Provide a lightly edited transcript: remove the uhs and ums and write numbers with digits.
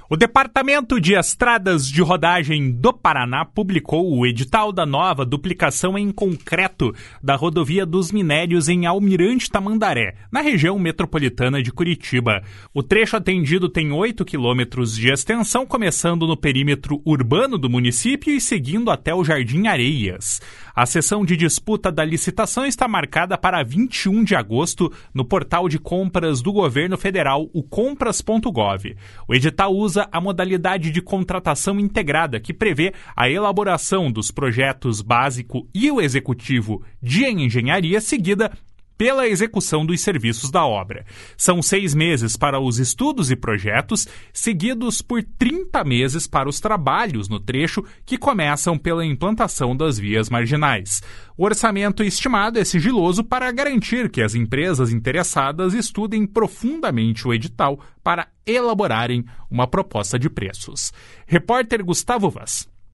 O Departamento de Estradas de Rodagem do Paraná publicou o edital da nova duplicação em concreto da Rodovia dos Minérios em Almirante Tamandaré, na região metropolitana de Curitiba. O trecho atendido tem 8 quilômetros de extensão, começando no perímetro urbano do município e seguindo até o Jardim Areias. A sessão de disputa da licitação está marcada para 21 de agosto no portal de compras do governo federal, o compras.gov. O edital usa a modalidade de contratação integrada, que prevê a elaboração dos projetos básico e o executivo de engenharia, seguida pela execução dos serviços da obra. São 6 meses para os estudos e projetos, seguidos por 30 meses para os trabalhos no trecho, que começam pela implantação das vias marginais. O orçamento estimado é sigiloso para garantir que as empresas interessadas estudem profundamente o edital para elaborarem uma proposta de preços. Repórter Gustavo Vaz.